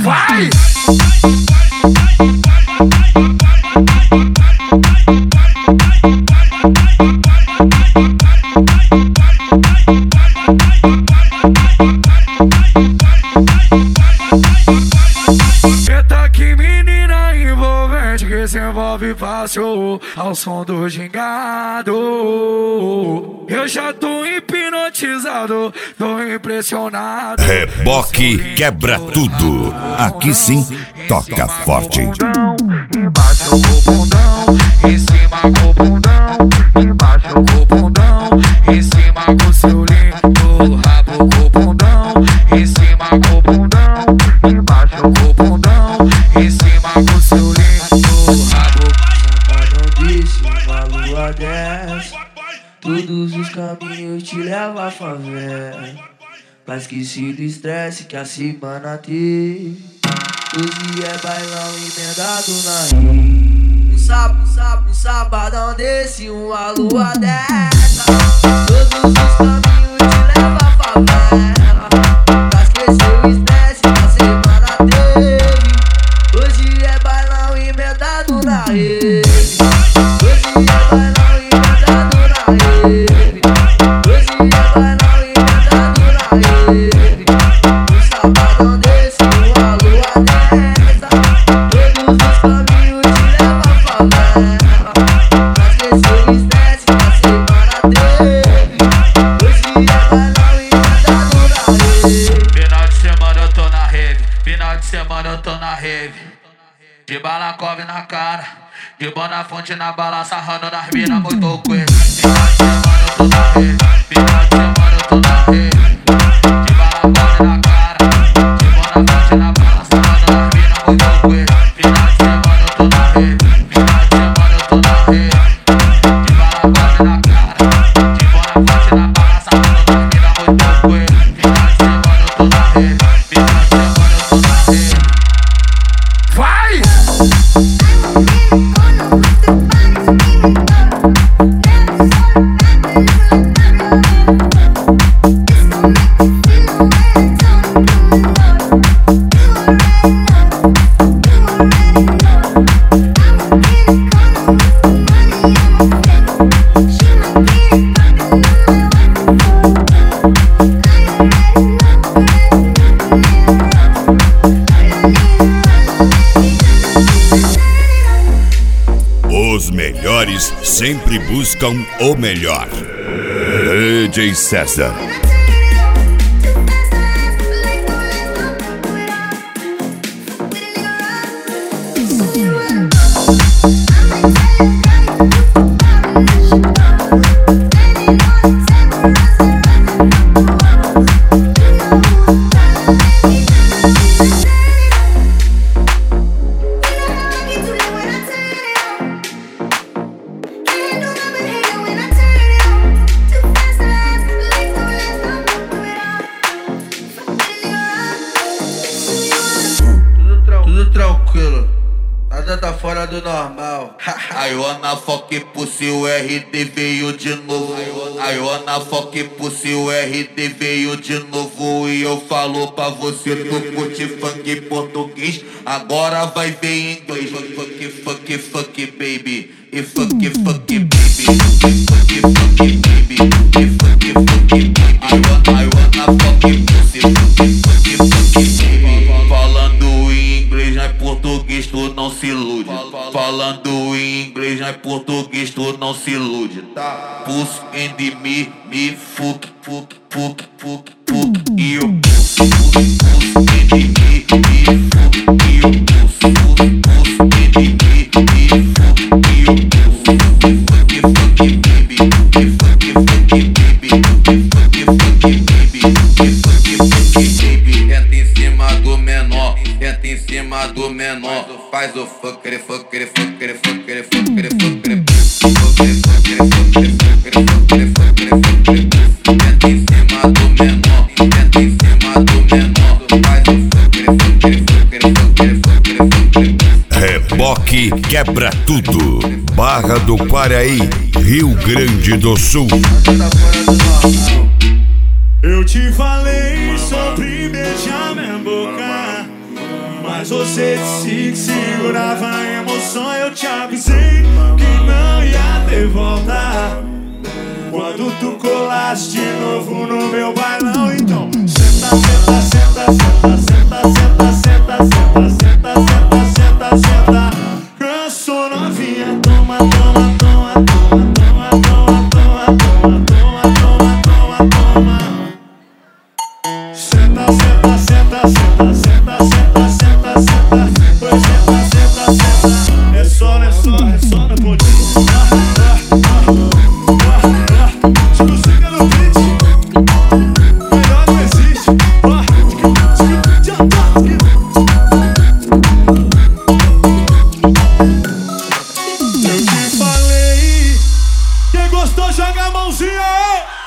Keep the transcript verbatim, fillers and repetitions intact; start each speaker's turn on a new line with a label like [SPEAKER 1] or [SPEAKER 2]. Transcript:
[SPEAKER 1] Vai! Eita que menina envolvente que se envolve fácil ao som do gingado. Eu já tô hipnotizado, tô impressionado.
[SPEAKER 2] Reboque quebra tudo. Aqui sim toca forte.
[SPEAKER 1] Embaixo o bundão, em cima o bundão. Embaixo o bundão, em cima com seu lindo rabo o bundão. Em cima o bundão, embaixo o bundão. Em cima com seu lindo rabo.
[SPEAKER 3] Não deixe uma lua dessa. Todos os caminhos te levam à favela. Pra esquecer do estresse que a semana teve. Hoje é bailão emendado na rede. Um sábado, um sábado, um sabadão desse, uma lua dessa. Todos os caminhos te levam à favela. Pra esquecer o estresse que a semana teve. Hoje é bailão emendado na rede. Hoje é bailão emendado na rede. Hoje é bailão emendado na rede. Um sabadão desse, uma lua dessa. Todos os caminhos te levam à favela. Pra esquecer o estresse que a semana teve. Hoje é bailão emendado na rede.
[SPEAKER 4] Final de semana eu tô na rave, final de semana eu tô na rave. De balacove na cara, de bona fonte na bala, sarrando nas minas muito coelho. Final de semana eu tô na rave, final de semana eu tô na rave. De balacove na cara, de bona fonte na bala, sarrando nas minas muito coelho. Final de semana eu tô na rave, final de semana eu tô na rave. De balacove na cara, de bona fonte na bala, sarrando nas minas muito coelho. Final de semana eu tô na rave, final de semana eu tô na rave.
[SPEAKER 1] Vai!
[SPEAKER 2] Os melhores sempre buscam o melhor. D J César.
[SPEAKER 3] Tudo tranquilo, nada tá fora do normal.
[SPEAKER 4] I wanna fuck pussy, o R D veio de novo. I wanna fuck pussy, o R D veio de novo. E eu falo pra você, tu curte funk português, agora vai ver em inglês. Fuck, fuck, fuck, baby. E fuck, fuck, baby. E fuck, fuck, baby. E fuck, fuck, baby. I wanna, I wanna fuck pussy, fuck, fuck, fuck, baby. Falando em inglês, não é português, tu não se ilude. Falando em inglês, não é português, tu não se ilude, tá? Pussy and me, me, fuck, fuck, fuck, fuck, fuck. E eu pussy, pussy, pussy and me, me, fuck. E eu pussy, pussy, pussy and me, me, fuck. E eu pussy, fuck, fuck, baby. E fuck, fuck, baby. E fuck, fuck, baby. E fuck, fuck, baby. Entra em cima do menor, entra em cima do menor. Faz o fucker, fucker, fucker, fucker, fucker, fucker. Entra em cima do menor, entra em cima do menor. Faz o fucker, fucker, fucker, fucker, fucker, fucker.
[SPEAKER 2] Reboque quebra tudo. Barra do Quaraí, Rio Grande do Sul.
[SPEAKER 5] Eu te falei sobre beijar minha boca, Mas você disse que segurava a emoção. Eu te avisei que não ia ter volta quando tu colaste de novo no meu bailão. Então senta, senta, senta, senta, senta, senta, senta, senta, senta, senta, senta, senta. Cansou novinha, toma, toma, toma, toma, toma, toma, toma, toma, toma, toma, toma. Senta, senta, senta, senta, senta, senta, senta, senta. Pois senta, senta, senta. É só, é só, é só no pontinho. Joga a mãozinha aí!